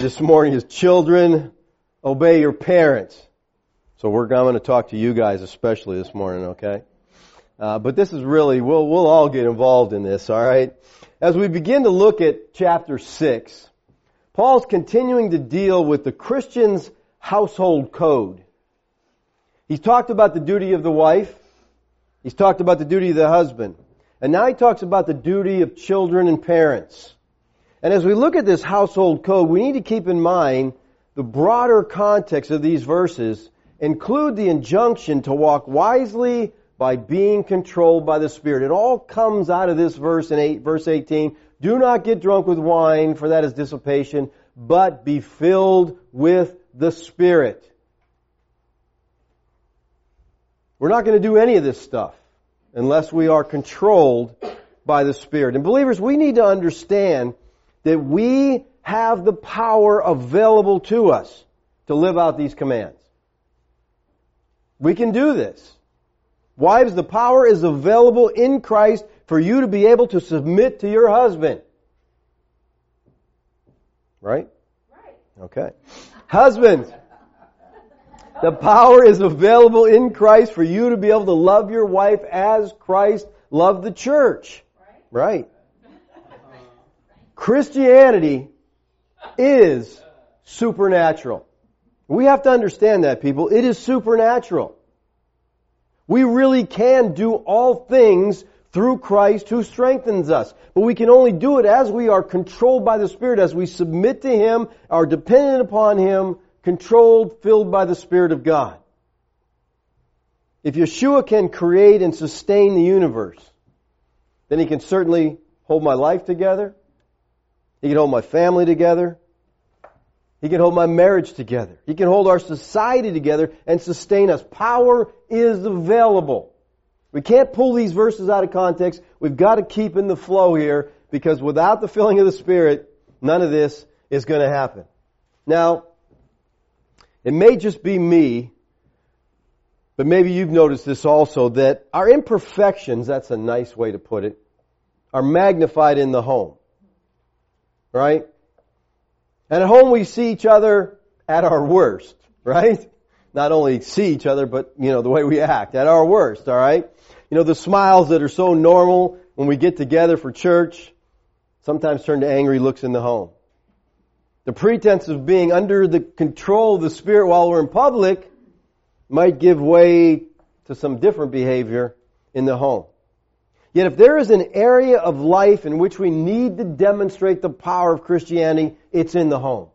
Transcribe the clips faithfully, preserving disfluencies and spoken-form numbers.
this morning is children, obey your parents. So we're going to talk to you guys especially this morning, okay? Uh, but this is really, we'll, we'll all get involved in this, alright? As we begin to look at chapter six, Paul's continuing to deal with the Christian's household code. He's talked about the duty of the wife. He's talked about the duty of the husband. And now he talks about the duty of children and parents. And as we look at this household code, we need to keep in mind the broader context of these verses include the injunction to walk wisely by being controlled by the Spirit. It all comes out of this verse in eight, verse eighteen. Do not get drunk with wine, for that is dissipation, but be filled with the Spirit. We're not going to do any of this stuff unless we are controlled by the Spirit. And believers, we need to understand that we have the power available to us to live out these commands. We can do this. Wives, the power is available in Christ for you to be able to submit to your husband. Right? Right. Okay. Husbands, the power is available in Christ for you to be able to love your wife as Christ loved the church. Right. Christianity is supernatural. We have to understand that, people. It is supernatural. We really can do all things through Christ who strengthens us. But we can only do it as we are controlled by the Spirit, as we submit to Him, are dependent upon Him, controlled, filled by the Spirit of God. If Yeshua can create and sustain the universe, then He can certainly hold my life together. He can hold my family together. He can hold my marriage together. He can hold our society together and sustain us. Power is available. We can't pull these verses out of context. We've got to keep in the flow here, because without the filling of the Spirit, none of this is going to happen. Now, it may just be me, but maybe you've noticed this also, that our imperfections, that's a nice way to put it, are magnified in the home. Right? And at home we see each other at our worst, right? Not only see each other, but, you know, the way we act, at our worst, alright? You know, the smiles that are so normal when we get together for church sometimes turn to angry looks in the home. The pretense of being under the control of the Spirit while we're in public might give way to some different behavior in the home. Yet if there is an area of life in which we need to demonstrate the power of Christianity, it's in the home.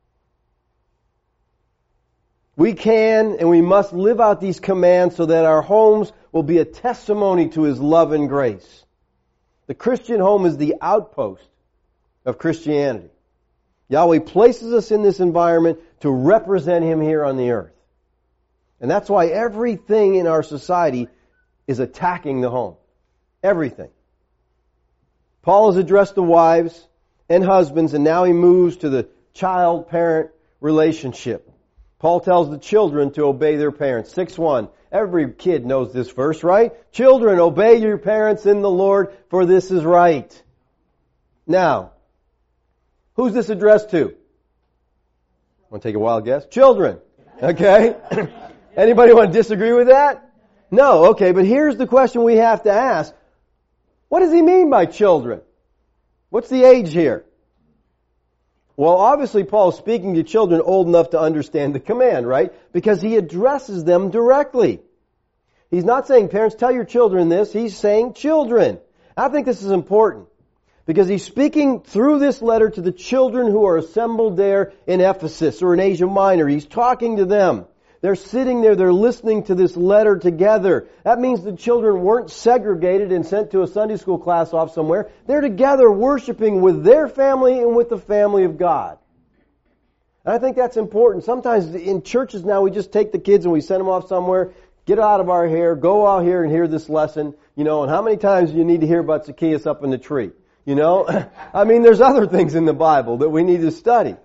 We can and we must live out these commands so that our homes will be a testimony to His love and grace. The Christian home is the outpost of Christianity. Yahweh places us in this environment to represent Him here on the earth. And that's why everything in our society is attacking the home. Everything. Paul has addressed the wives and husbands, and now he moves to the child-parent relationship. Paul tells the children to obey their parents. six one. Every kid knows this verse, right? Children, obey your parents in the Lord, for this is right. Now, who's this addressed to? Want to take a wild guess? Children. Okay? Anybody want to disagree with that? No. Okay, but here's the question we have to ask. What does he mean by children? What's the age here? Well, obviously Paul is speaking to children old enough to understand the command, right? Because he addresses them directly. He's not saying, parents, tell your children this. He's saying children. I think this is important because he's speaking through this letter to the children who are assembled there in Ephesus or in Asia Minor. He's talking to them. They're sitting there, they're listening to this letter together. That means the children weren't segregated and sent to a Sunday school class off somewhere. They're together worshiping with their family and with the family of God. And I think that's important. Sometimes in churches now we just take the kids and we send them off somewhere, get out of our hair, go out here and hear this lesson, you know, and how many times do you need to hear about Zacchaeus up in the tree? You know? I mean, there's other things in the Bible that we need to study.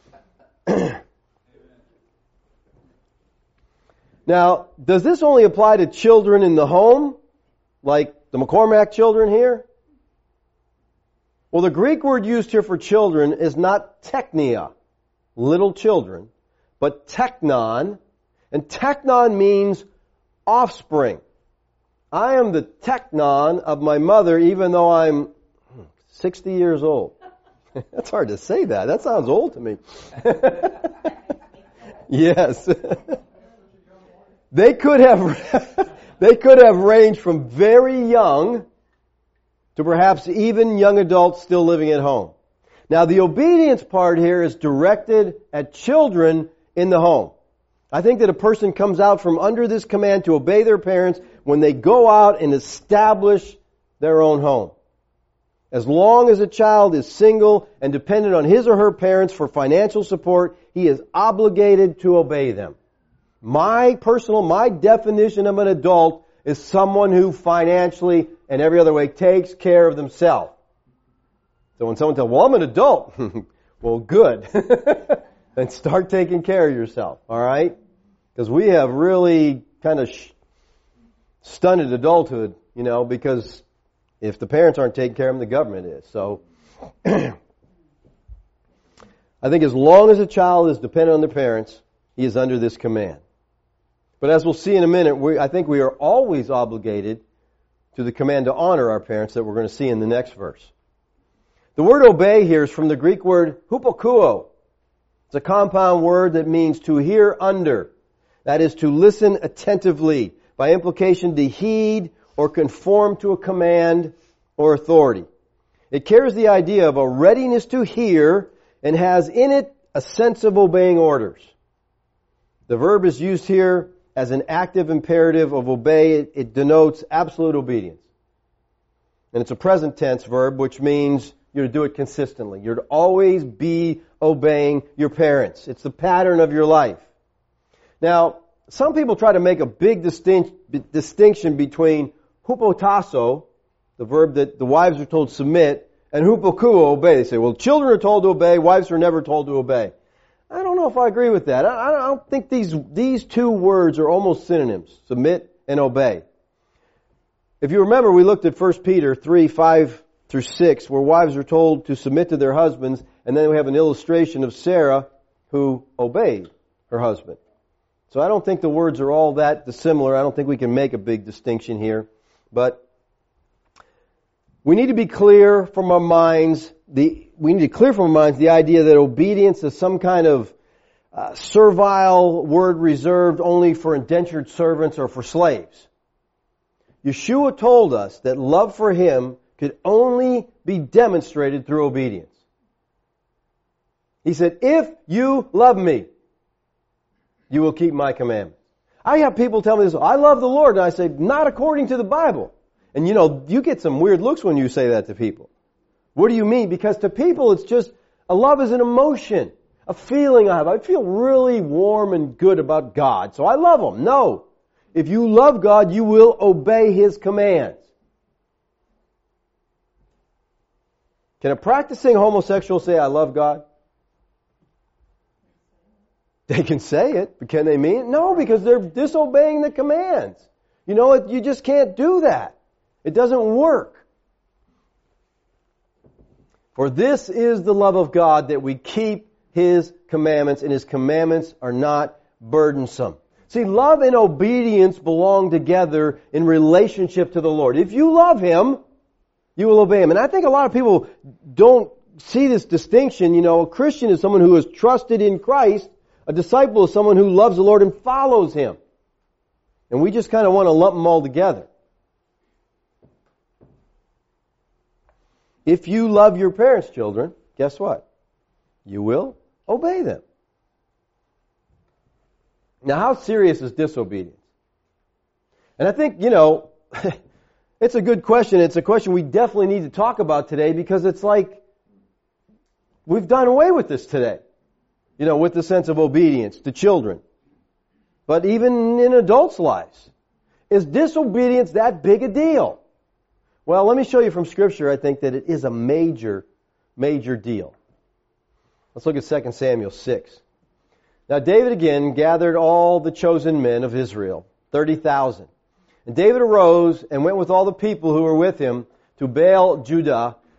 Now, does this only apply to children in the home, like the McCormack children here? Well, the Greek word used here for children is not teknia. little children, but teknon, and teknon means offspring. I am the teknon of my mother even though I'm sixty years old. That's hard to say that. That sounds old to me. Yes. They could have they could have ranged from very young to perhaps even young adults still living at home. Now the obedience part here is directed at children in the home. I think that a person comes out from under this command to obey their parents when they go out and establish their own home. As long as a child is single and dependent on his or her parents for financial support, he is obligated to obey them. My personal, my definition of an adult is someone who financially and every other way takes care of themselves. So when someone tells, well, I'm an adult, well, good. Then start taking care of yourself, all right? Because we have really kind of sh- stunted adulthood, you know, because if the parents aren't taking care of them, the government is. So I think as long as a child is dependent on their parents, he is under this command. But as we'll see in a minute, we, I think we are always obligated to the command to honor our parents that we're going to see in the next verse. The word obey here is from the Greek word hupokuo. It's a compound word that means to hear under. That is to listen attentively. By implication, to heed or conform to a command or authority. It carries the idea of a readiness to hear and has in it a sense of obeying orders. The verb is used here as an active imperative of obey. It, it denotes absolute obedience. And it's a present tense verb, which means you're to do it consistently. You're to always be obeying your parents. It's the pattern of your life. Now, some people try to make a big distinct, distinction between hupotasso, the verb that the wives are told submit, and hupokuo, obey. They say, well, children are told to obey, wives are never told to obey. I don't know if I agree with that. I, I don't think these, these two words are almost synonyms, submit and obey. If you remember, we looked at First Peter three, five through six, where wives are told to submit to their husbands, and then we have an illustration of Sarah who obeyed her husband. So I don't think the words are all that dissimilar. I don't think we can make a big distinction here. But we need to be clear from our minds, the, we need to clear from our minds the idea that obedience is some kind of uh, servile word reserved only for indentured servants or for slaves. Yeshua told us that love for Him could only be demonstrated through obedience. He said, if you love me, you will keep my commandments. I have people tell me this, I love the Lord, and I say, not according to the Bible. And you know, you get some weird looks when you say that to people. What do you mean? Because to people it's just, a love is an emotion, a feeling I have. I feel really warm and good about God, so I love Him. No. If you love God, you will obey His commands. Can a practicing homosexual say, I love God? They can say it, but can they mean it? No, because they're disobeying the commands. You know what? You just can't do that. It doesn't work. For this is the love of God, that we keep His commandments, and His commandments are not burdensome. See, love and obedience belong together in relationship to the Lord. If you love Him, you will obey Him. And I think a lot of people don't see this distinction. You know, a Christian is someone who is trusted in Christ. A disciple is someone who loves the Lord and follows Him. And we just kind of want to lump them all together. If you love your parents, children, guess what? You will obey them. Now, how serious is disobedience? And I think, you know, it's a good question. It's a question we definitely need to talk about today, because it's like we've done away with this today. You know, with the sense of obedience to children. But even in adults' lives. Is disobedience that big a deal? Well, let me show you from Scripture, I think, that it is a major, major deal. Let's look at Second Samuel six. Now David again gathered all the chosen men of Israel, thirty thousand. And David arose and went with all the people who were with him to Baal Judah,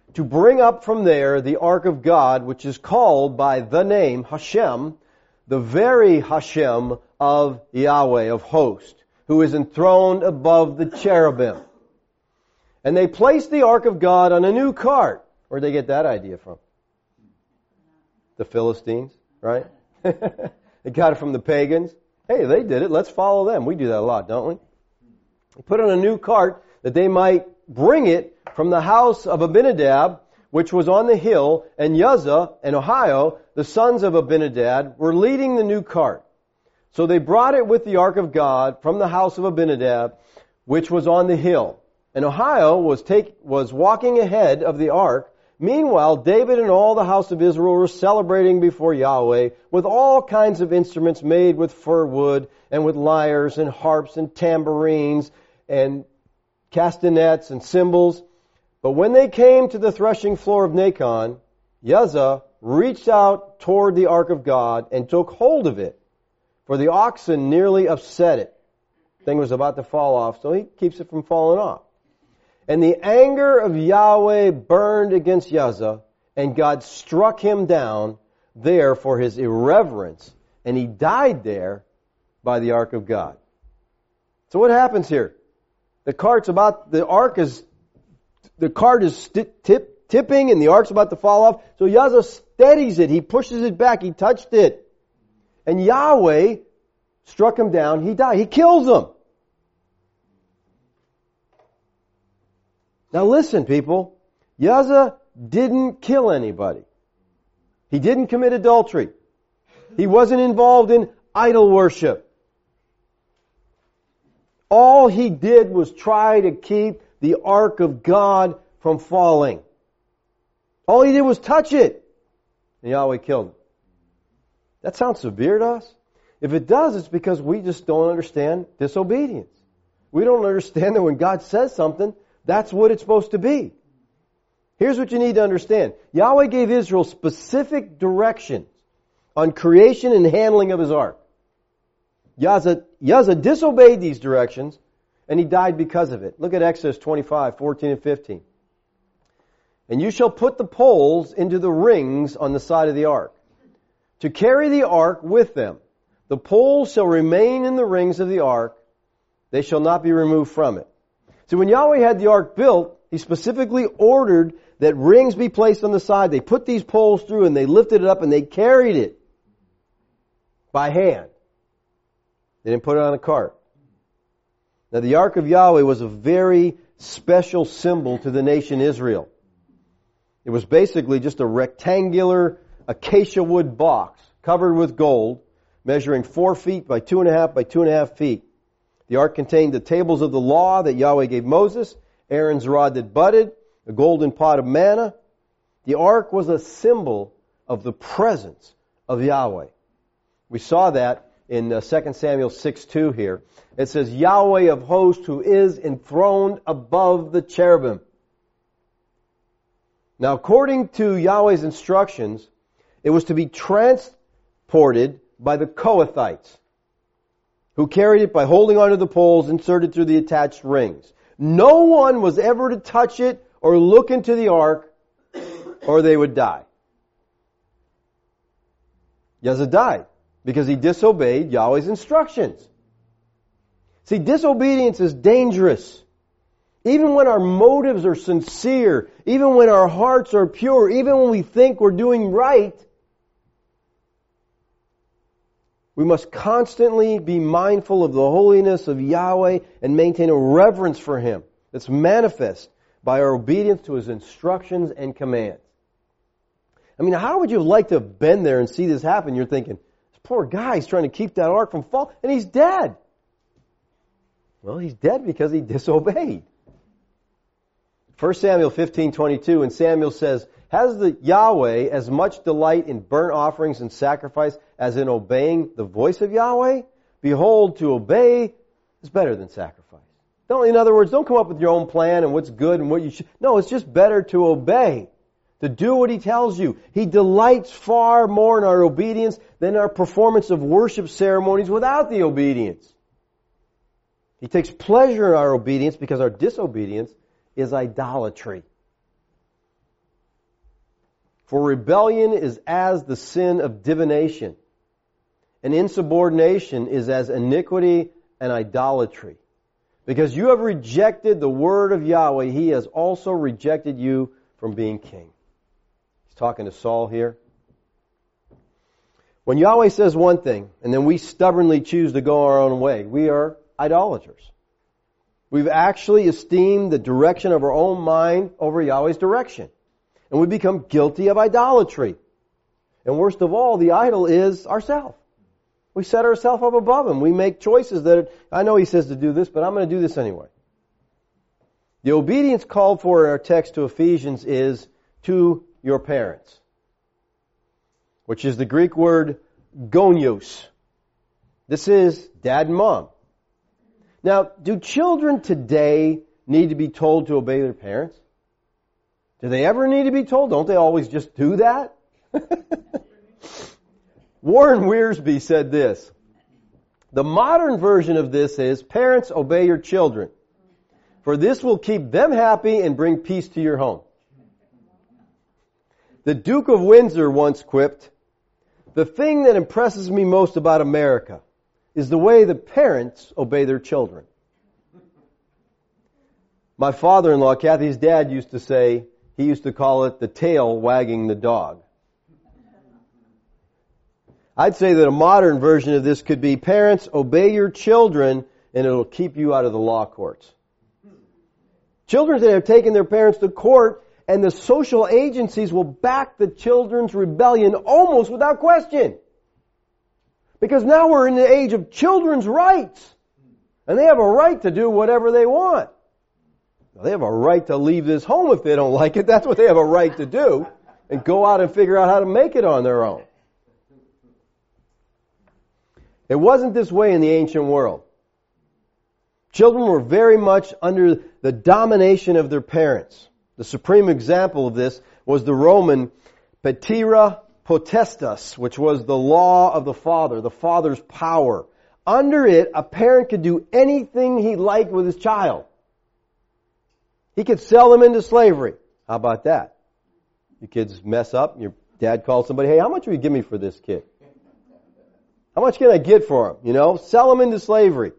to bring up from there the ark of God, which is called by the name Hashem, the very Hashem of Yahweh, of hosts, who is enthroned above the cherubim. And they placed the ark of God on a new cart. Where'd they get that idea from? The Philistines, right? They got it from the pagans. Hey, they did it. Let's follow them. We do that a lot, don't we? They put on a new cart that they might bring it from the house of Abinadab, which was on the hill, and Uzzah and Ahio, the sons of Abinadab, were leading the new cart. So they brought it with the ark of God from the house of Abinadab, which was on the hill. And Ahio was take, was walking ahead of the ark. Meanwhile, David and all the house of Israel were celebrating before Yahweh with all kinds of instruments made with fir wood and with lyres and harps and tambourines and castanets and cymbals. But when they came to the threshing floor of Nacon, Uzzah reached out toward the ark of God and took hold of it, for the oxen nearly upset it. The thing was about to fall off, so he keeps it from falling off. And the anger of Yahweh burned against Uzzah, and God struck him down there for his irreverence, and he died there by the ark of God. So what happens here? The cart's about, the ark is, the cart is st- tip, tipping, and the ark's about to fall off. So Uzzah steadies it. He pushes it back. He touched it. And Yahweh struck him down. He died. He kills him. Now listen, people. Uzzah didn't kill anybody. He didn't commit adultery. He wasn't involved in idol worship. All he did was try to keep the ark of God from falling. All he did was touch it. And Yahweh killed him. That sounds severe to us. If it does, it's because we just don't understand disobedience. We don't understand that when God says something, that's what it's supposed to be. Here's what you need to understand. Yahweh gave Israel specific directions on creation and handling of His ark. Uzzah, Uzzah disobeyed these directions, and he died because of it. Look at Exodus twenty-five, fourteen and fifteen. And you shall put the poles into the rings on the side of the ark, to carry the ark with them. The poles shall remain in the rings of the ark. They shall not be removed from it. So when Yahweh had the ark built, He specifically ordered that rings be placed on the side. They put these poles through and they lifted it up and they carried it by hand. They didn't put it on a cart. Now the ark of Yahweh was a very special symbol to the nation Israel. It was basically just a rectangular acacia wood box covered with gold, measuring four feet by two and a half by two and a half feet. The ark contained the tables of the law that Yahweh gave Moses, Aaron's rod that budded, a golden pot of manna. The ark was a symbol of the presence of Yahweh. We saw that in uh, Second Samuel six two here. It says, Yahweh of hosts, who is enthroned above the cherubim. Now, according to Yahweh's instructions, it was to be transported by the Kohathites, who carried it by holding onto the poles inserted through the attached rings. No one was ever to touch it or look into the ark, or they would die. Uzzah died because he disobeyed Yahweh's instructions. See, disobedience is dangerous. Even when our motives are sincere, even when our hearts are pure, even when we think we're doing right, we must constantly be mindful of the holiness of Yahweh and maintain a reverence for Him that's manifest by our obedience to His instructions and commands. I mean, how would you have liked to have been there and see this happen? You're thinking, this poor guy is trying to keep that ark from falling, and he's dead. Well, he's dead because he disobeyed. First Samuel fifteen twenty-two, and Samuel says, has the Yahweh as much delight in burnt offerings and sacrifice as in obeying the voice of Yahweh? Behold, to obey is better than sacrifice. Don't, in other words, don't come up with your own plan and what's good and what you should. No, it's just better to obey, to do what He tells you. He delights far more in our obedience than our performance of worship ceremonies without the obedience. He takes pleasure in our obedience because our disobedience is idolatry. For rebellion is as the sin of divination, and insubordination is as iniquity and idolatry. Because you have rejected the word of Yahweh, He has also rejected you from being king. He's talking to Saul here. When Yahweh says one thing, and then we stubbornly choose to go our own way, we are idolaters. We've actually esteemed the direction of our own mind over Yahweh's direction. And we become guilty of idolatry. And worst of all, the idol is ourselves. We set ourselves up above Him. We make choices that, I know He says to do this, but I'm going to do this anyway. The obedience called for in our text to Ephesians is to your parents, which is the Greek word gonios. This is dad and mom. Now, do children today need to be told to obey their parents? Do they ever need to be told? Don't they always just do that? Warren Wiersbe said this: the modern version of this is, parents, obey your children, for this will keep them happy and bring peace to your home. The Duke of Windsor once quipped, the thing that impresses me most about America is the way the parents obey their children. My father-in-law, Kathy's dad, used to say, he used to call it the tail wagging the dog. I'd say that a modern version of this could be, parents, obey your children and it'll keep you out of the law courts. Children that have taken their parents to court, and the social agencies will back the children's rebellion almost without question. Because now we're in the age of children's rights. And they have a right to do whatever they want. They have a right to leave this home if they don't like it. That's what they have a right to do. And go out and figure out how to make it on their own. It wasn't this way in the ancient world. Children were very much under the domination of their parents. The supreme example of this was the Roman patria potestas, which was the law of the father, the father's power. Under it, a parent could do anything he liked with his child. He could sell them into slavery. How about that? You kids mess up, your dad calls somebody, hey, how much will you give me for this kid? How much can I get for him? You know, sell him into slavery.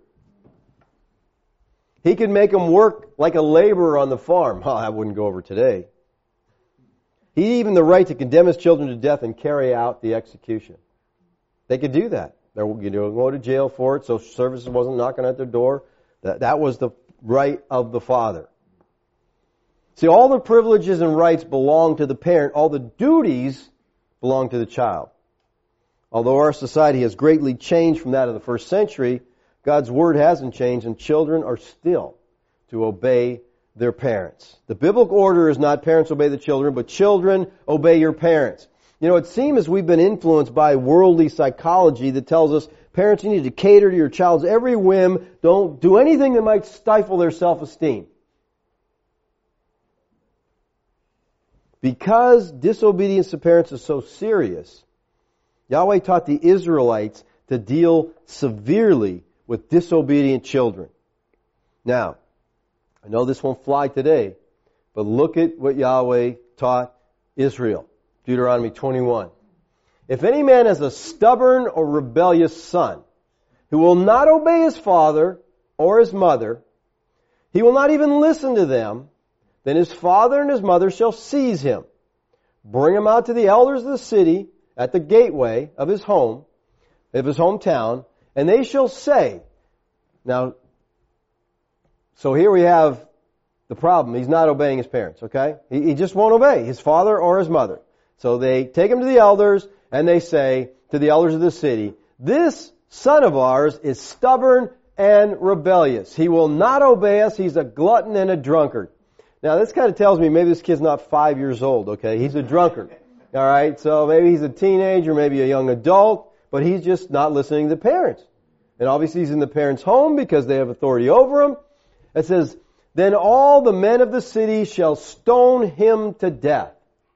He could make them work like a laborer on the farm. Oh, that wouldn't go over today. He had even the right to condemn his children to death and carry out the execution. They could do that. They would go to jail for it, so services wasn't knocking at their door. That, that was the right of the father. See, all the privileges and rights belong to the parent. All the duties belong to the child. Although our society has greatly changed from that of the first century, God's Word hasn't changed, and children are still to obey their parents. The biblical order is not parents obey the children, but children obey your parents. You know, it seems as we've been influenced by worldly psychology that tells us, parents, you need to cater to your child's every whim. Don't do anything that might stifle their self-esteem. Because disobedience to parents is so serious, Yahweh taught the Israelites to deal severely with disobedient children. Now, I know this won't fly today, but look at what Yahweh taught Israel. Deuteronomy twenty-one. If any man has a stubborn or rebellious son who will not obey his father or his mother, he will not even listen to them, then his father and his mother shall seize him, bring him out to the elders of the city at the gateway of his home, of his hometown, and they shall say, now, so here we have the problem. He's not obeying his parents, okay? He, he just won't obey his father or his mother. So they take him to the elders, and they say to the elders of the city, this son of ours is stubborn and rebellious. He will not obey us. He's a glutton and a drunkard. Now, this kind of tells me maybe this kid's not five years old, okay? He's a drunkard, all right? So maybe he's a teenager, maybe a young adult, but he's just not listening to the parents. And obviously he's in the parents' home because they have authority over him. It says, then all the men of the city shall stone him to death.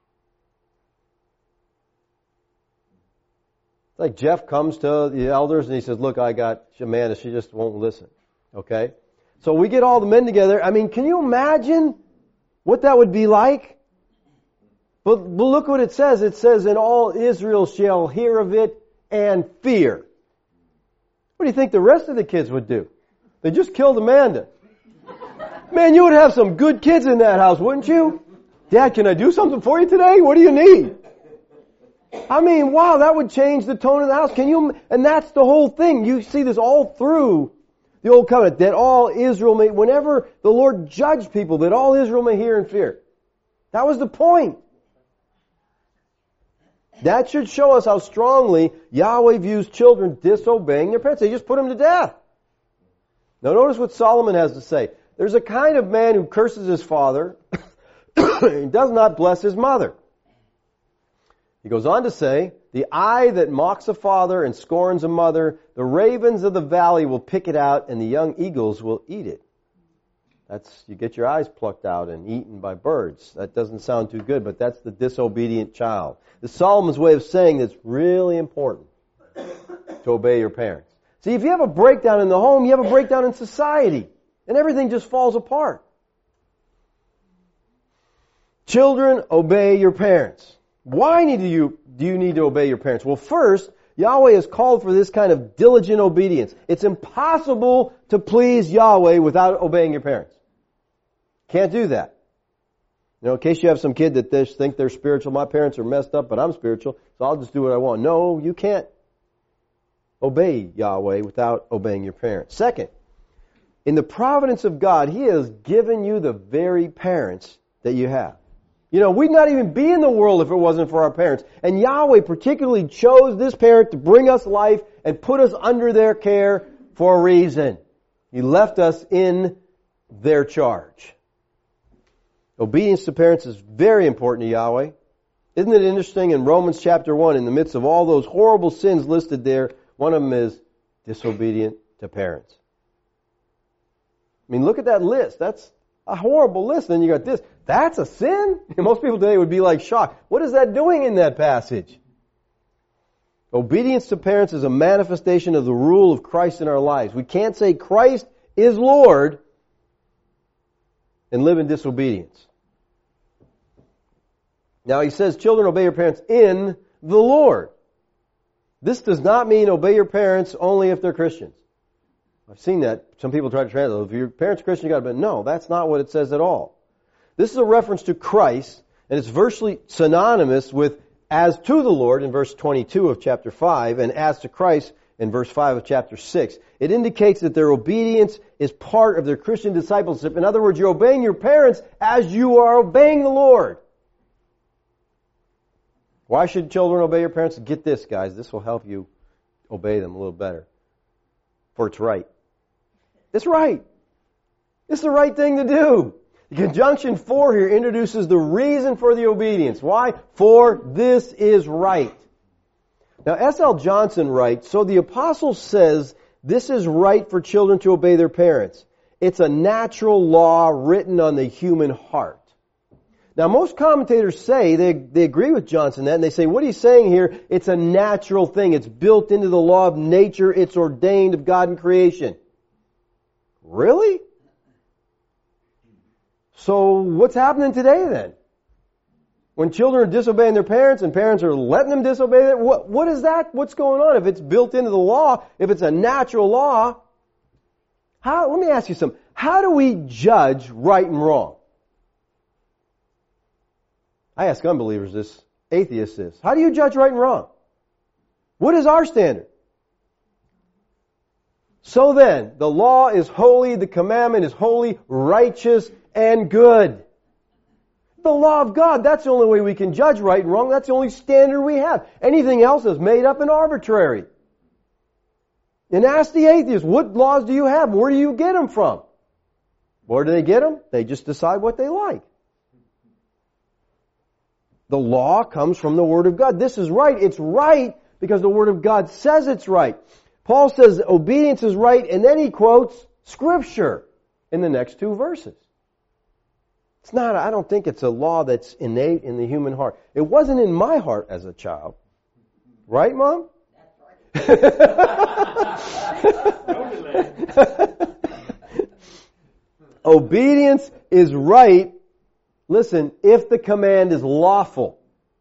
It's like Jeff comes to the elders and he says, look, I got Amanda, she just won't listen. Okay? So we get all the men together. I mean, can you imagine what that would be like? But, but look what it says. It says, and all Israel shall hear of it and fear. What do you think the rest of the kids would do? They just killed Amanda. Man, you would have some good kids in that house, wouldn't you? Dad, can I do something for you today? What do you need? I mean, wow, that would change the tone of the house. Can you? And that's the whole thing. You see this all through the Old Covenant, that all Israel may, whenever the Lord judged people, that all Israel may hear and fear. That was the point. That should show us how strongly Yahweh views children disobeying their parents. They just put them to death. Now notice what Solomon has to say. There's a kind of man who curses his father and does not bless his mother. He goes on to say, the eye that mocks a father and scorns a mother, the ravens of the valley will pick it out and the young eagles will eat it. That's, you get your eyes plucked out and eaten by birds. That doesn't sound too good, but that's the disobedient child. The Solomon's way of saying it's really important to obey your parents. See, if you have a breakdown in the home, you have a breakdown in society, and everything just falls apart. Children, obey your parents. Why do you, do you need to obey your parents? Well, first, Yahweh has called for this kind of diligent obedience. It's impossible to please Yahweh without obeying your parents. Can't do that. You know, in case you have some kid that they think they're spiritual, my parents are messed up, but I'm spiritual, so I'll just do what I want. No, you can't obey Yahweh without obeying your parents. Second, in the providence of God, He has given you the very parents that you have. You know, we'd not even be in the world if it wasn't for our parents. And Yahweh particularly chose this parent to bring us life and put us under their care for a reason. He left us in their charge. Obedience to parents is very important to Yahweh. Isn't it interesting in Romans chapter one, in the midst of all those horrible sins listed there, one of them is disobedient to parents. I mean, look at that list. That's a horrible list. Then you got this. That's a sin? Most people today would be like shocked. What is that doing in that passage? Obedience to parents is a manifestation of the rule of Christ in our lives. We can't say Christ is Lord and live in disobedience. Now he says, children, obey your parents in the Lord. This does not mean obey your parents only if they're Christians. I've seen that. Some people try to translate, if your parents are Christian, you got to be. No, that's not what it says at all. This is a reference to Christ, and it's virtually synonymous with as to the Lord in verse twenty-two of chapter five, and as to Christ in verse five of chapter six. It indicates that their obedience is part of their Christian discipleship. In other words, you're obeying your parents as you are obeying the Lord. Why should children obey your parents? Get this, guys. This will help you obey them a little better. For it's right. It's right. It's the right thing to do. The conjunction for here introduces the reason for the obedience. Why? For this is right. Now, S L Johnson writes, so the apostle says this is right for children to obey their parents. It's a natural law written on the human heart. Now, most commentators say, they, they agree with Johnson that, and they say, what he's saying here, it's a natural thing. It's built into the law of nature. It's ordained of God in creation. Really? So what's happening today then? When children are disobeying their parents and parents are letting them disobey them, what, what is that? What's going on? If it's built into the law, if it's a natural law, how, let me ask you something. How do we judge right and wrong? I ask unbelievers this, atheists this. How do you judge right and wrong? What is our standard? So then, the law is holy, the commandment is holy, righteous, and good. The law of God, that's the only way we can judge right and wrong. That's the only standard we have. Anything else is made up and arbitrary. And ask the atheist, what laws do you have? Where do you get them from? Where do they get them? They just decide what they like. The law comes from the Word of God. This is right. It's right because the Word of God says it's right. Paul says obedience is right, and then he quotes Scripture in the next two verses. It's not, I don't think it's a law that's innate in the human heart. It wasn't in my heart as a child. Right, Mom? That's right. Obedience is right Listen, if the command is lawful,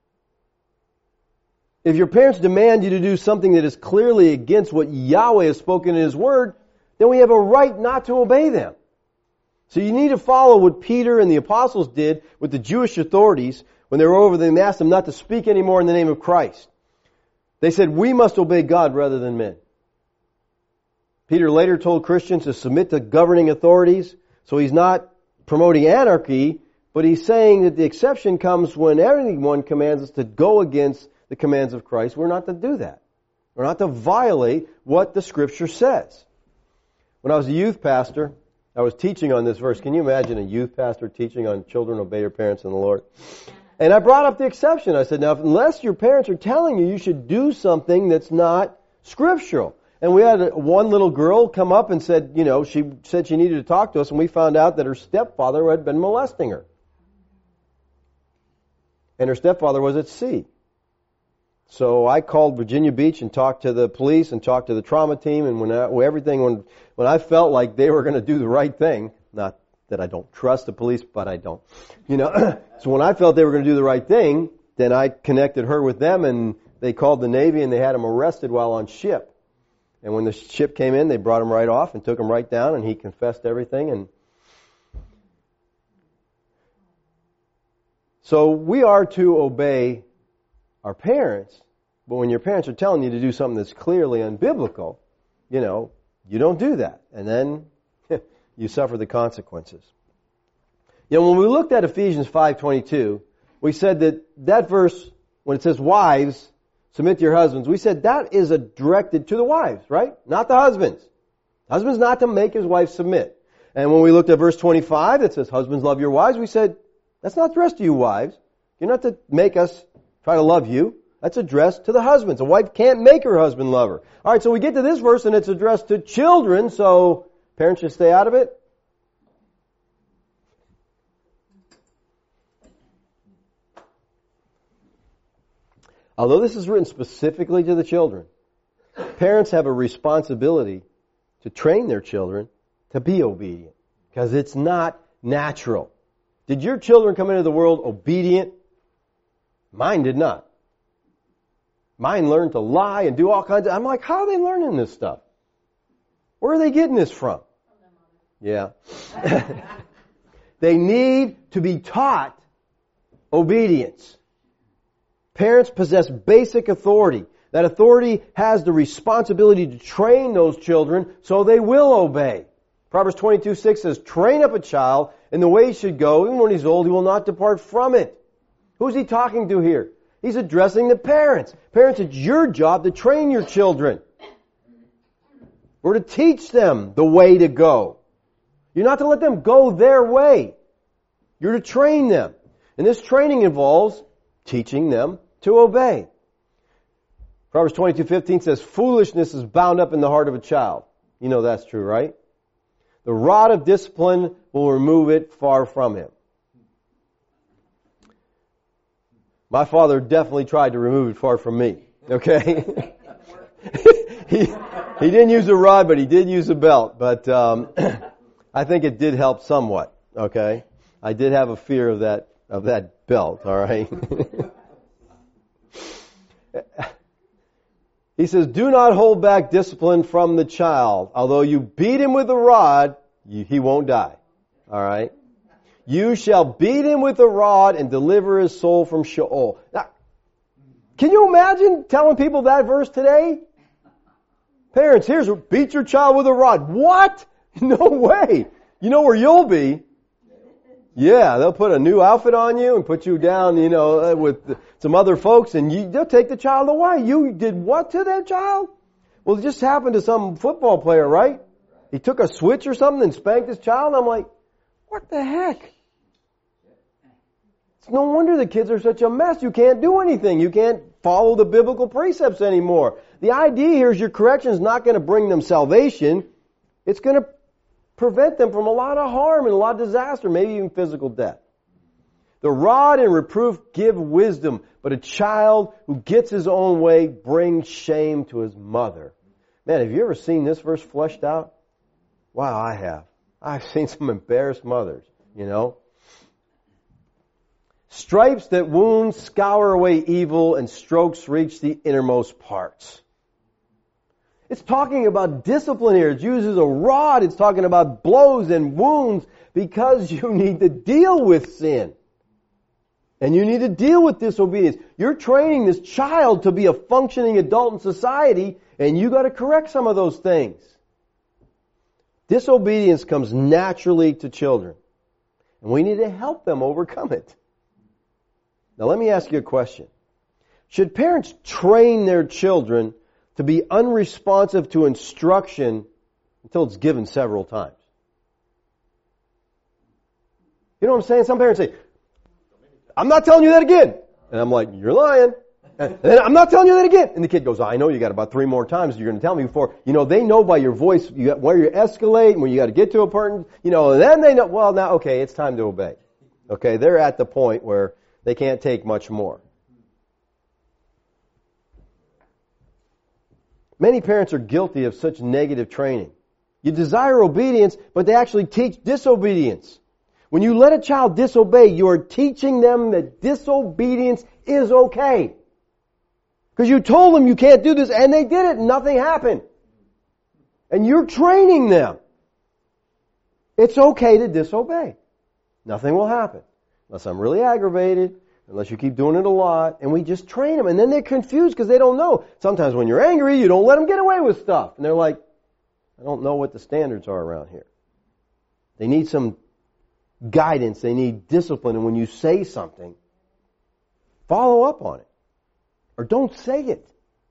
if your parents demand you to do something that is clearly against what Yahweh has spoken in His Word, then we have a right not to obey them. So you need to follow what Peter and the apostles did with the Jewish authorities when they were over there and asked them not to speak anymore in the name of Christ. They said, we must obey God rather than men. Peter later told Christians to submit to governing authorities, so he's not promoting anarchy, but he's saying that the exception comes when anyone commands us to go against the commands of Christ. We're not to do that. We're not to violate what the Scripture says. When I was a youth pastor, I was teaching on this verse. Can you imagine a youth pastor teaching on children obey your parents in the Lord? And I brought up the exception. I said, now, unless your parents are telling you you should do something that's not scriptural. And we had one little girl come up and said, you know, she said she needed to talk to us, and we found out that her stepfather had been molesting her. And her stepfather was at sea. So I called Virginia Beach and talked to the police and talked to the trauma team, and when I, everything, when, when I felt like they were going to do the right thing, not that I don't trust the police, but I don't, you know, so when I felt they were going to do the right thing, then I connected her with them, and they called the Navy, and they had him arrested while on ship. And when the ship came in, they brought him right off and took him right down, and he confessed everything. And so we are to obey our parents, but when your parents are telling you to do something that's clearly unbiblical, you know, you don't do that. And then you suffer the consequences. You know, when we looked at Ephesians five twenty-two, we said that that verse, when it says wives, submit to your husbands, we said that is a directed to the wives, right? Not the husbands. The husband's not to make his wife submit. And when we looked at verse twenty-five that says, husbands love your wives, we said, that's not addressed to you wives. You're not to make us try to love you. That's addressed to the husbands. A wife can't make her husband love her. Alright, so we get to this verse and it's addressed to children, so parents should stay out of it. Although this is written specifically to the children, parents have a responsibility to train their children to be obedient, because it's not natural. Did your children come into the world obedient? Mine did not. Mine learned to lie and do all kinds of... I'm like, how are they learning this stuff? Where are they getting this from? Yeah. They need to be taught obedience. Parents possess basic authority. That authority has the responsibility to train those children so they will obey. Proverbs twenty-two six says, train up a child in the way he should go, even when he's old, he will not depart from it. Who's he talking to here? He's addressing the parents. Parents, it's your job to train your children. We're to teach them the way to go. You're not to let them go their way. You're to train them. And this training involves teaching them to obey. Proverbs twenty-two fifteen says, foolishness is bound up in the heart of a child. You know that's true, right? The rod of discipline will remove it far from him. My father definitely tried to remove it far from me. Okay? he, he didn't use a rod, but he did use a belt. But um, I think it did help somewhat. Okay? I did have a fear of that of that belt. All right? He says, do not hold back discipline from the child. Although you beat him with a rod, you, he won't die. All right? You shall beat him with a rod and deliver his soul from Sheol. Now, can you imagine telling people that verse today? Parents, here's, beat your child with a rod. What? No way. You know where you'll be? Yeah, they'll put a new outfit on you and put you down, you know, with some other folks, and you, they'll take the child away. You did what to that child? Well, it just happened to some football player, right? He took a switch or something and spanked his child. I'm like, what the heck? It's no wonder the kids are such a mess. You can't do anything. You can't follow the biblical precepts anymore. The idea here is your correction is not going to bring them salvation. It's going to prevent them from a lot of harm and a lot of disaster, maybe even physical death. The rod and reproof give wisdom, but a child who gets his own way brings shame to his mother. Man, have you ever seen this verse fleshed out? Wow, I have. I've seen some embarrassed mothers, you know. Stripes that wound scour away evil, and strokes reach the innermost parts. It's talking about discipline here. It uses a rod. It's talking about blows and wounds because you need to deal with sin. And you need to deal with disobedience. You're training this child to be a functioning adult in society, and you got to correct some of those things. Disobedience comes naturally to children, and we need to help them overcome it. Now let me ask you a question. Should parents train their children to be unresponsive to instruction until it's given several times? You know what I'm saying? Some parents say, I'm not telling you that again. And I'm like, you're lying. And then I'm not telling you that again. And the kid goes, I know you got about three more times you're going to tell me before. You know, they know by your voice you got, where you escalate, when you got to get to a person. You know, and then they know, well, now, okay, it's time to obey. Okay, they're at the point where they can't take much more. Many parents are guilty of such negative training. You desire obedience, but they actually teach disobedience. When you let a child disobey, you are teaching them that disobedience is okay. Because you told them you can't do this, and they did it, and nothing happened. And you're training them. It's okay to disobey. Nothing will happen. Unless I'm really aggravated, unless you keep doing it a lot, and we just train them. And then they're confused because they don't know. Sometimes when you're angry, you don't let them get away with stuff. And they're like, I don't know what the standards are around here. They need some guidance. They need discipline. And when you say something, follow up on it. Or don't say it.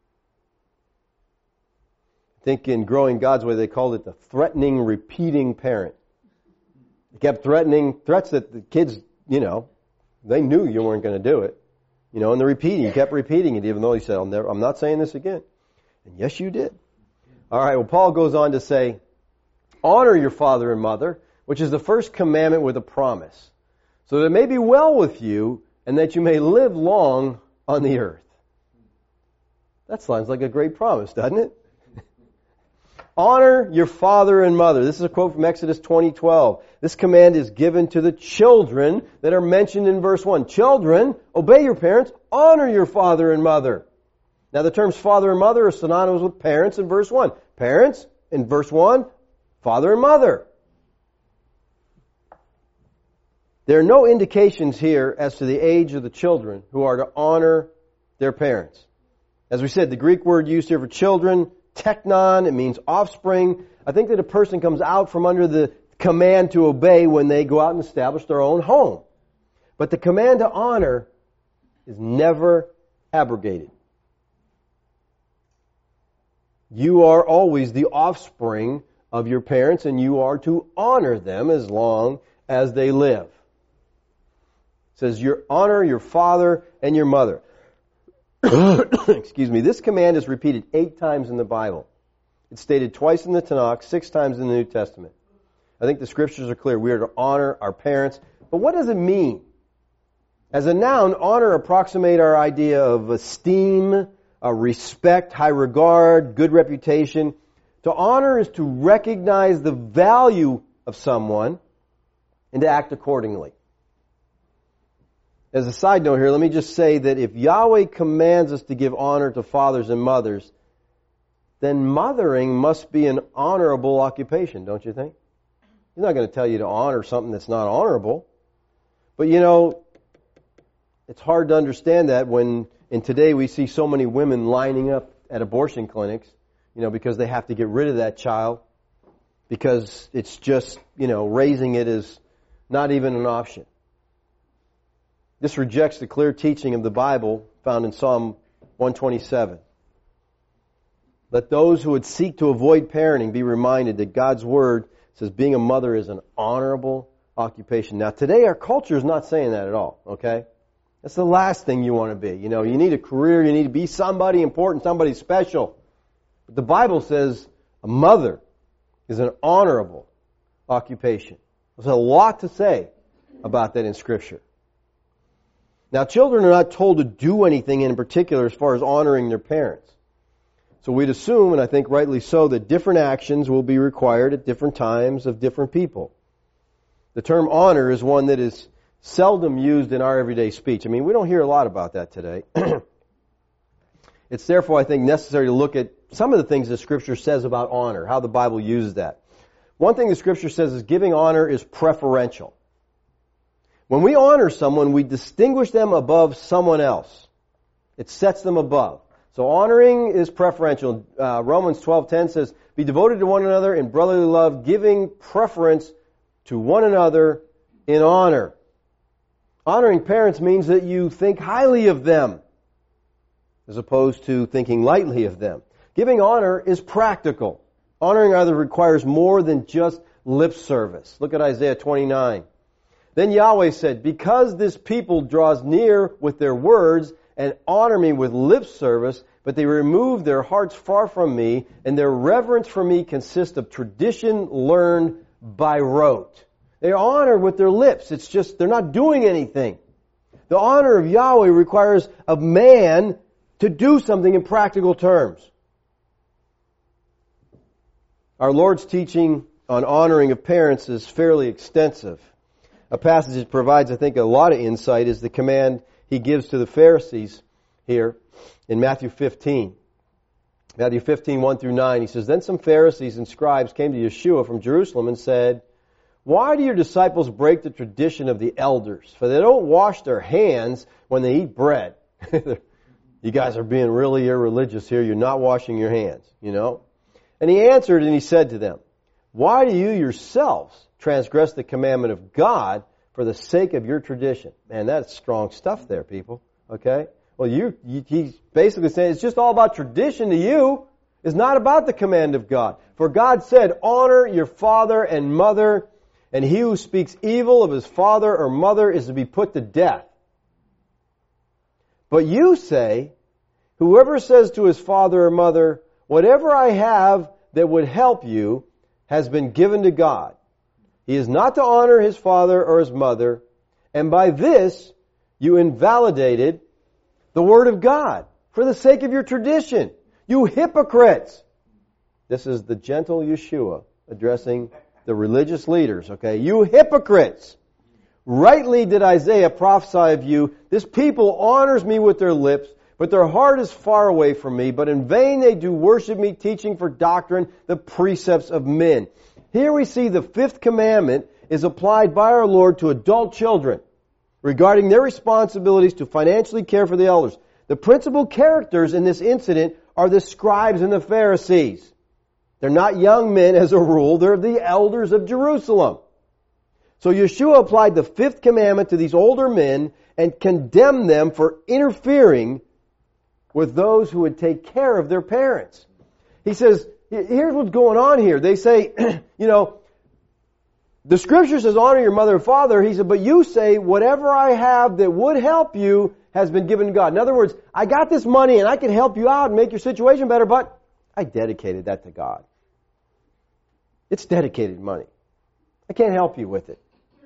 I think in Growing God's Way, they called it the threatening, repeating parent. They kept threatening threats that the kids, you know, they knew you weren't going to do it. You know, and the repeating, you kept repeating it, even though he said, I'll never, I'm not saying this again. And yes, you did. All right, well, Paul goes on to say, honor your father and mother, which is the first commandment with a promise, so that it may be well with you and that you may live long on the earth. That sounds like a great promise, doesn't it? Honor your father and mother. This is a quote from Exodus twenty twelve. This command is given to the children that are mentioned in verse one. Children, obey your parents, honor your father and mother. Now the terms father and mother are synonymous with parents in verse one. Parents, in verse one, father and mother. There are no indications here as to the age of the children who are to honor their parents. As we said, the Greek word used here for children, teknon, it means offspring. I think that a person comes out from under the command to obey when they go out and establish their own home. But the command to honor is never abrogated. You are always the offspring of your parents, and you are to honor them as long as they live. It says, you honor your father and your mother. Excuse me. This command is repeated eight times in the Bible. It's stated twice in the Tanakh, six times in the New Testament. I think the scriptures are clear. We are to honor our parents. But what does it mean? As a noun, honor approximates our idea of esteem, uh, respect, high regard, good reputation. To honor is to recognize the value of someone and to act accordingly. As a side note here, let me just say that if Yahweh commands us to give honor to fathers and mothers, then mothering must be an honorable occupation, don't you think? He's not going to tell you to honor something that's not honorable. But you know, it's hard to understand that when in today we see so many women lining up at abortion clinics, you know, because they have to get rid of that child because it's just, you know, raising it is not even an option. This rejects the clear teaching of the Bible found in Psalm one twenty-seven. Let those who would seek to avoid parenting be reminded that God's Word says being a mother is an honorable occupation. Now today our culture is not saying that at all, okay? That's the last thing you want to be. You know, you need a career, you need to be somebody important, somebody special. But the Bible says a mother is an honorable occupation. There's a lot to say about that in Scripture. Now, children are not told to do anything in particular as far as honoring their parents. So we'd assume, and I think rightly so, that different actions will be required at different times of different people. The term honor is one that is seldom used in our everyday speech. I mean, we don't hear a lot about that today. It's therefore, I think, necessary to look at some of the things the Scripture says about honor, how the Bible uses that. One thing the Scripture says is giving honor is preferential. When we honor someone, we distinguish them above someone else. It sets them above. So honoring is preferential. Uh, Romans twelve ten says, "Be devoted to one another in brotherly love, giving preference to one another in honor." Honoring parents means that you think highly of them, as opposed to thinking lightly of them. Giving honor is practical. Honoring others requires more than just lip service. Look at Isaiah twenty-nine. Then Yahweh said, "Because this people draws near with their words and honor me with lip service, but they remove their hearts far from me, and their reverence for me consists of tradition learned by rote." They honor with their lips. It's just, they're not doing anything. The honor of Yahweh requires of man to do something in practical terms. Our Lord's teaching on honoring of parents is fairly extensive. A passage that provides, I think, a lot of insight is the command He gives to the Pharisees here in Matthew fifteen. Matthew fifteen, one through nine, He says, "Then some Pharisees and scribes came to Yeshua from Jerusalem and said, 'Why do your disciples break the tradition of the elders? For they don't wash their hands when they eat bread.'" You guys are being really irreligious here. You're not washing your hands, you know. And He answered and He said to them, "Why do you yourselves transgress the commandment of God for the sake of your tradition?" Man, that's strong stuff there, people. Okay? Well, you, you He's basically saying it's just all about tradition to you. It's not about the command of God. For God said, "Honor your father and mother, and he who speaks evil of his father or mother is to be put to death." But you say, "Whoever says to his father or mother, 'Whatever I have that would help you has been given to God,' he is not to honor his father or his mother, and by this you invalidated the word of God for the sake of your tradition. You hypocrites!" This is the gentle Yeshua addressing the religious leaders, okay? "You hypocrites! Rightly did Isaiah prophesy of you, this people honors me with their lips, but their heart is far away from me, but in vain they do worship me, teaching for doctrine the precepts of men." Here we see the fifth commandment is applied by our Lord to adult children regarding their responsibilities to financially care for the elders. The principal characters in this incident are the scribes and the Pharisees. They're not young men as a rule, they're the elders of Jerusalem. So Yeshua applied the fifth commandment to these older men and condemned them for interfering with those who would take care of their parents. He says, here's what's going on here. They say, you know, the Scripture says honor your mother and father. He said, but you say whatever I have that would help you has been given to God. In other words, I got this money and I can help you out and make your situation better, but I dedicated that to God. It's dedicated money. I can't help you with it.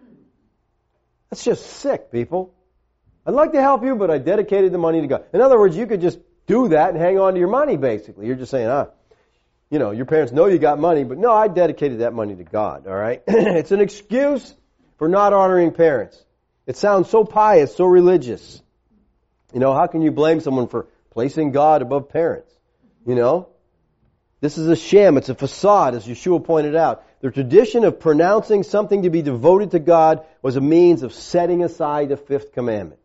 That's just sick, people. I'd like to help you, but I dedicated the money to God. In other words, you could just do that and hang on to your money, basically. You're just saying, ah, you know, your parents know you got money, but no, I dedicated that money to God, all right? It's an excuse for not honoring parents. It sounds so pious, so religious. You know, how can you blame someone for placing God above parents? You know? This is a sham. It's a facade, as Yeshua pointed out. The tradition of pronouncing something to be devoted to God was a means of setting aside the fifth commandment.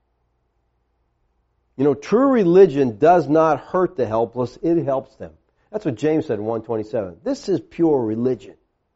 You know, true religion does not hurt the helpless, it helps them. That's what James said in one twenty-seven. This is pure religion.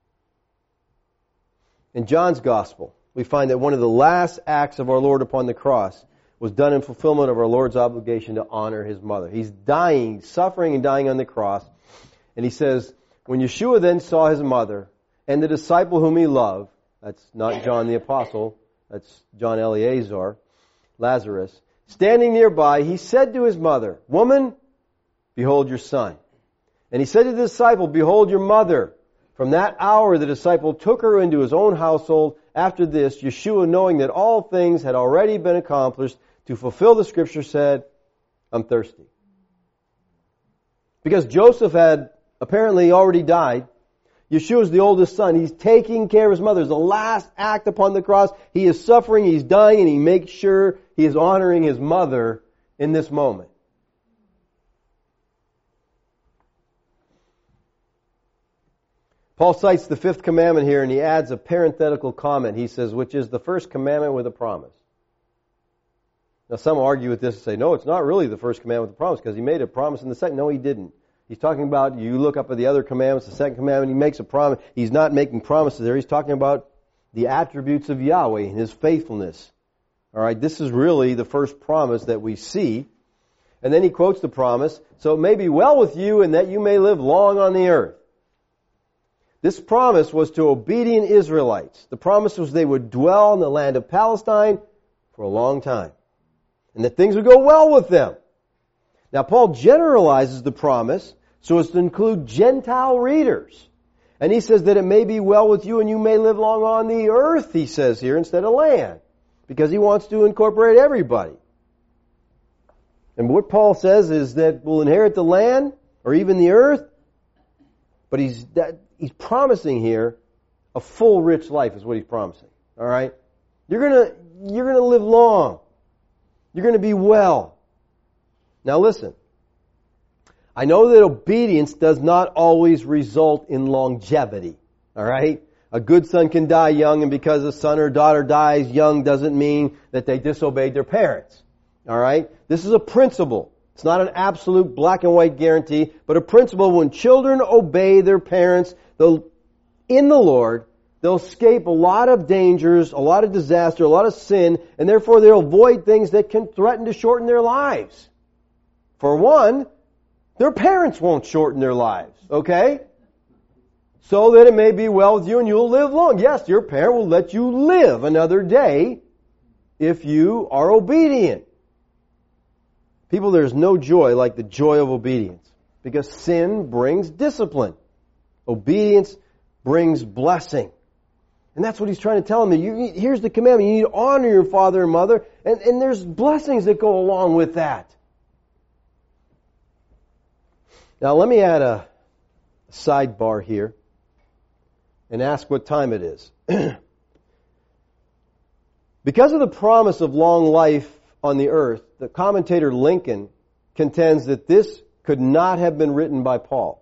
In John's Gospel, we find that one of the last acts of our Lord upon the cross was done in fulfillment of our Lord's obligation to honor His mother. He's dying, suffering and dying on the cross. And He says, when Yeshua then saw His mother and the disciple whom He loved, that's not John the Apostle, that's John Eleazar, Lazarus, standing nearby, He said to His mother, "Woman, behold your son." And He said to the disciple, "Behold your mother." From that hour the disciple took her into his own household. After this, Yeshua, knowing that all things had already been accomplished to fulfill the Scripture, said, "I'm thirsty." Because Joseph had apparently already died, Yeshua's the oldest son. He's taking care of his mother. It's the last act upon the cross. He is suffering, he's dying, and he makes sure he is honoring his mother in this moment. Paul cites the fifth commandment here, and he adds a parenthetical comment. He says, which is the first commandment with a promise. Now some argue with this and say, no, it's not really the first commandment with a promise, because he made a promise in the second. No, he didn't. He's talking about, you look up at the other commandments, the second commandment, he makes a promise. He's not making promises there. He's talking about the attributes of Yahweh and His faithfulness. All right, this is really the first promise that we see. And then he quotes the promise, so it may be well with you and that you may live long on the earth. This promise was to obedient Israelites. The promise was they would dwell in the land of Palestine for a long time, and that things would go well with them. Now, Paul generalizes the promise so as to include Gentile readers. And he says that it may be well with you and you may live long on the earth, he says here, instead of land, because he wants to incorporate everybody. And what Paul says is that we'll inherit the land or even the earth, but he's that, he's promising here a full, rich life is what he's promising. All right? You're gonna, you're gonna live long. You're gonna be well. Now listen. I know that obedience does not always result in longevity. All right? A good son can die young, and because a son or daughter dies young doesn't mean that they disobeyed their parents. All right? This is a principle. It's not an absolute black and white guarantee, but a principle. When children obey their parents they'll, in the Lord, they'll escape a lot of dangers, a lot of disaster, a lot of sin, and therefore they'll avoid things that can threaten to shorten their lives. For one, their parents won't shorten their lives, okay? So that it may be well with you and you'll live long. Yes, your parent will let you live another day if you are obedient. People, there's no joy like the joy of obedience, because sin brings discipline. Obedience brings blessing. And that's what he's trying to tell them. You, here's the commandment. You need to honor your father and mother, and, and there's blessings that go along with that. Now let me add a sidebar here and ask what time it is. Because of the promise of long life on the earth, the commentator Lincoln contends that this could not have been written by Paul.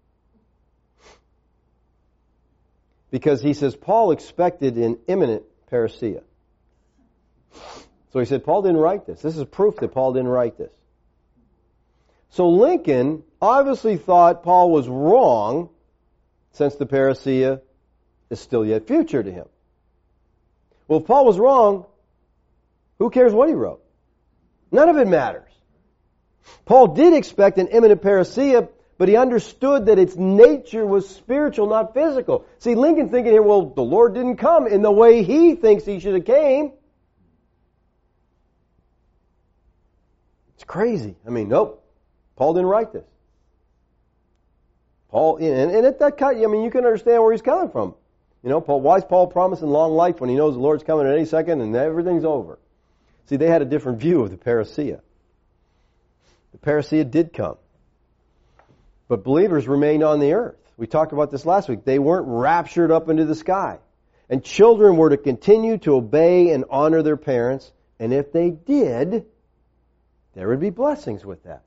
Because he says Paul expected an imminent parousia. So he said Paul didn't write this. This is proof that Paul didn't write this. So Lincoln obviously thought Paul was wrong, since the parousia is still yet future to him. Well, if Paul was wrong, who cares what he wrote? None of it matters. Paul did expect an imminent parousia, but he understood that its nature was spiritual, not physical. See, Lincoln's thinking here, well, the Lord didn't come in the way he thinks he should have came. It's crazy. I mean, nope. Paul didn't write this. Paul, and, and at that cut, I mean, you can understand where he's coming from. You know, Paul, why is Paul promising long life when he knows the Lord's coming at any second and everything's over? See, they had a different view of the parousia. The parousia did come. But believers remained on the earth. We talked about this last week. They weren't raptured up into the sky. And children were to continue to obey and honor their parents. And if they did, there would be blessings with that.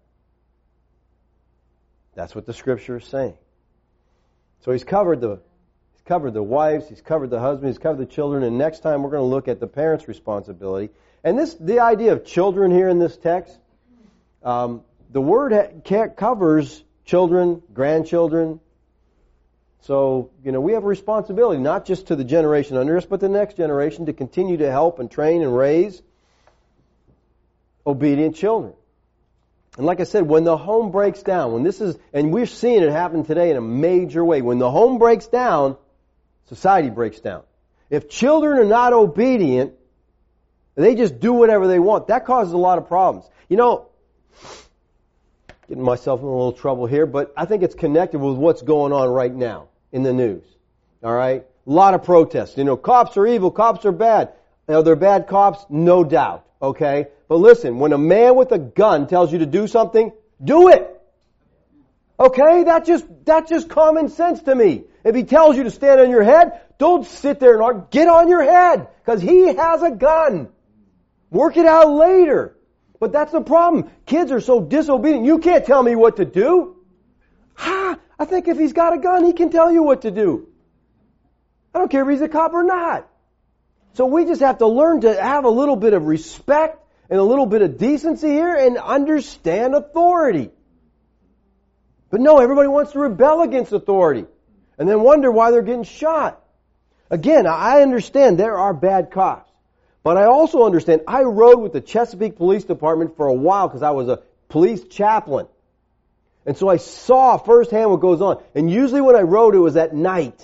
That's what the Scripture is saying. So he's covered the he's covered the wives, he's covered the husbands, he's covered the children, and next time we're going to look at the parents' responsibility. And this, the idea of children here in this text, um, the word ha- covers children, grandchildren. So, you know, we have a responsibility, not just to the generation under us, but the next generation, to continue to help and train and raise obedient children. And like I said, when the home breaks down, when this is, and we're seeing it happen today in a major way, when the home breaks down, society breaks down. If children are not obedient, they just do whatever they want, that causes a lot of problems. You know, getting myself in a little trouble here, but I think it's connected with what's going on right now in the news. All right? A lot of protests. You know, cops are evil, cops are bad. You know, they're bad cops, no doubt. Okay? But listen, when a man with a gun tells you to do something, do it. Okay? That just, that's just common sense to me. If He tells you to stand on your head, don't sit there and argue. Get on your head, because He has a gun. Work it out later. But that's the problem. Kids are so disobedient. You can't tell me what to do. Ha! I think if he's got a gun, he can tell you what to do. I don't care if he's a cop or not. So we just have to learn to have a little bit of respect and a little bit of decency here and understand authority. But no, everybody wants to rebel against authority and then wonder why they're getting shot. Again, I understand there are bad cops. But I also understand, I rode with the Chesapeake Police Department for a while because I was a police chaplain. And so I saw firsthand what goes on. And usually when I rode, it was at night.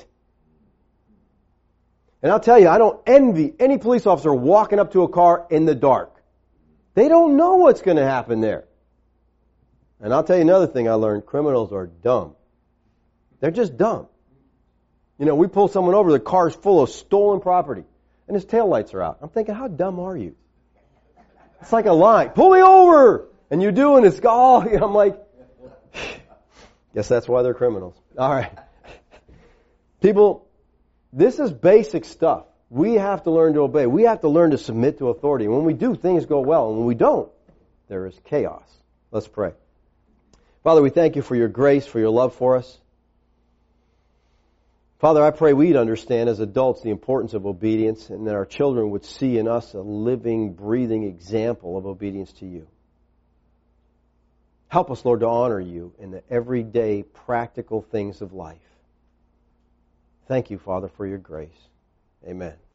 And I'll tell you, I don't envy any police officer walking up to a car in the dark. They don't know what's going to happen there. And I'll tell you another thing I learned. Criminals are dumb. They're just dumb. You know, we pull someone over, the car's full of stolen property. And his taillights are out. I'm thinking, how dumb are you? It's like a line. Pull me over! And you do, and it's, oh, I'm like, guess that's why they're criminals. All right. People, this is basic stuff. We have to learn to obey. We have to learn to submit to authority. And when we do, things go well. And when we don't, there is chaos. Let's pray. Father, we thank you for your grace, for your love for us. Father, I pray we'd understand as adults the importance of obedience and that our children would see in us a living, breathing example of obedience to you. Help us, Lord, to honor you in the everyday, practical things of life. Thank you, Father, for your grace. Amen.